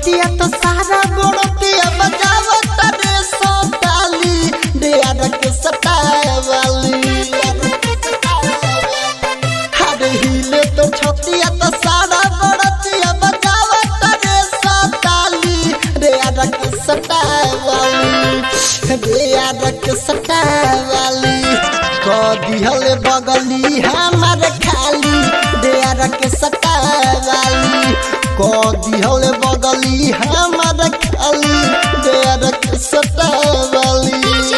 छतिया तो सारा बड़तिया बजावत रे सताली डेरा के सतावाली हरे हिले तो छतिया तो सारा बड़तिया बजावत रे सताली डेरा के सतावाली डेरा के सतावाली दिहल बगली हमार खाली डेरा के सतावाली दिहल बगली हमार खाली डेरा के सतावाली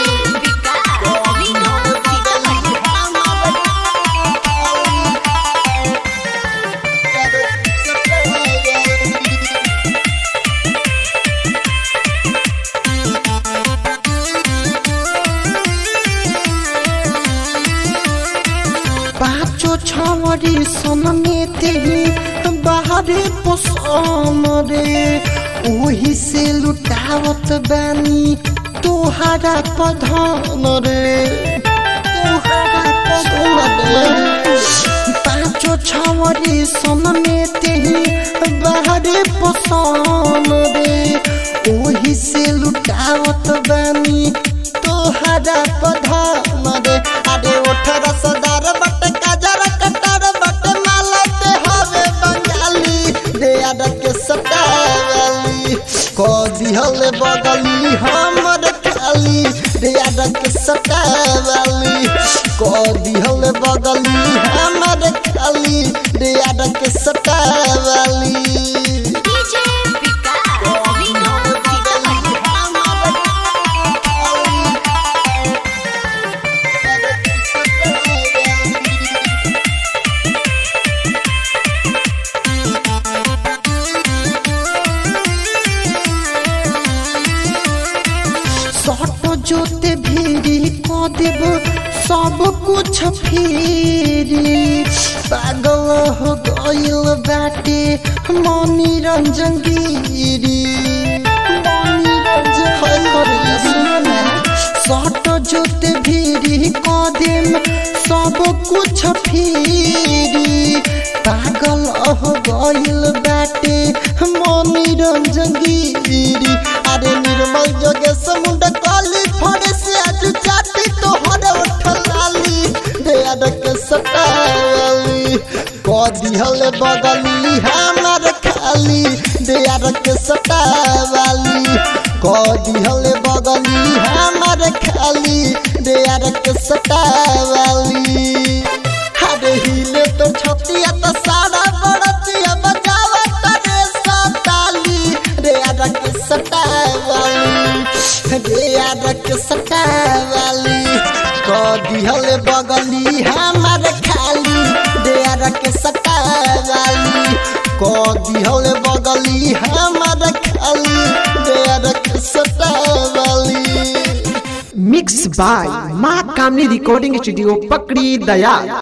पाँचो छवरी सनमे तेही बाहरे पोसम रे ओही से लुटावत बानी तोहारा पधन रे पाँचो छवरी सनमे तेही बाहरे पोसम रे ओही से लुटावत बानी तोहारा पधन रे अरे 18 सदार बट काजर कटार बट माला ते हवे बंगाली डेरा के सतावाली दिहल बगली हमर खाली डेरा के सतावाली दिहल बगली हमर खाली डेरा के सतावाली जोते भीरी को देव सब कुछ फेरी पागल हो गइल बाटे मनी रंजन गिरी सट जोते भीरी को देव सब कुछ फेरी पागल हो गइल बाटे मनी रंजन गिरी अरे निर्मल जोगे समुंड काली फड़े से आज चाटी तो हरे उठलाली डेरा के सतावाली दिहल बगली हमार खाली डेरा के सतावाली दिहल बगली हमार खाली डेरा के सतावाली हरे हिले तो छतिया तो सारा बड़तिया बजावत रे सताली डेरा के सतावाली डेरा के सतावाली दिहल बगली हमार खाली डेरा के सतावाली दिहल बगली हमार खाली डेरा के सतावाली मिक्स बाय माँ कामनी रिकॉर्डिंग स्टूडियो पकड़ी दया।